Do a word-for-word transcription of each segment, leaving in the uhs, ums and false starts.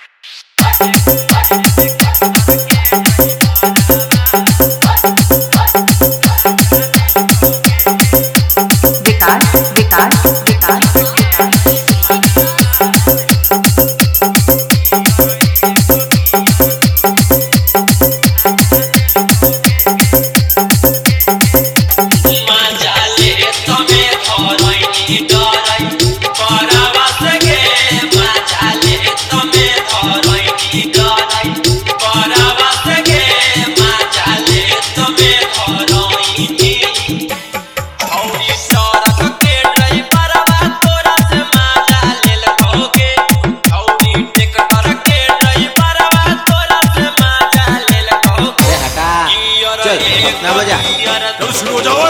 ना बजा तो शुरू हो जाओ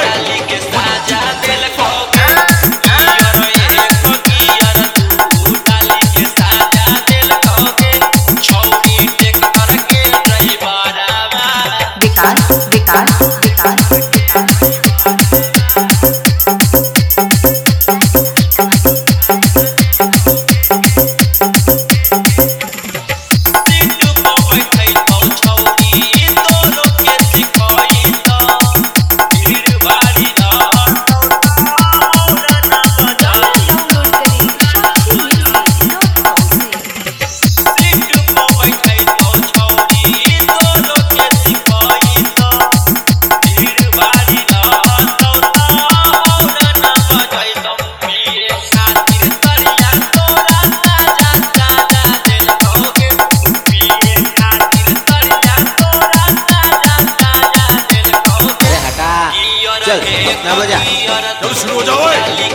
विकास विकास विकास चल ना बजा तो शुरू हो जाओ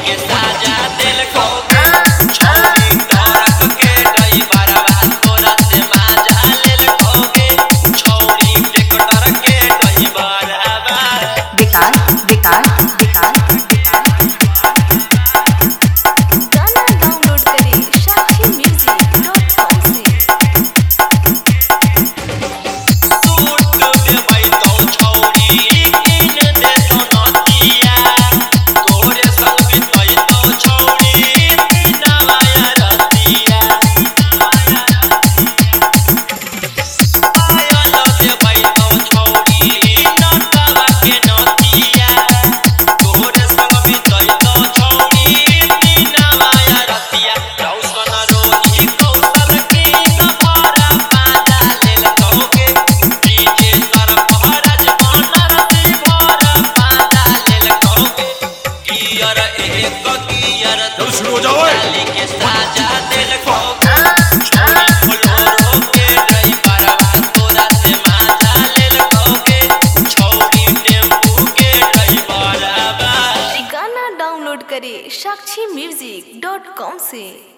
विकास विकास विकास गाना डाउनलोड करें साक्षी म्यूजिक डॉट कॉम से। तो शुरू हो जाओ गाना डाउनलोड करें साक्षी म्यूजिक डॉट कॉम से।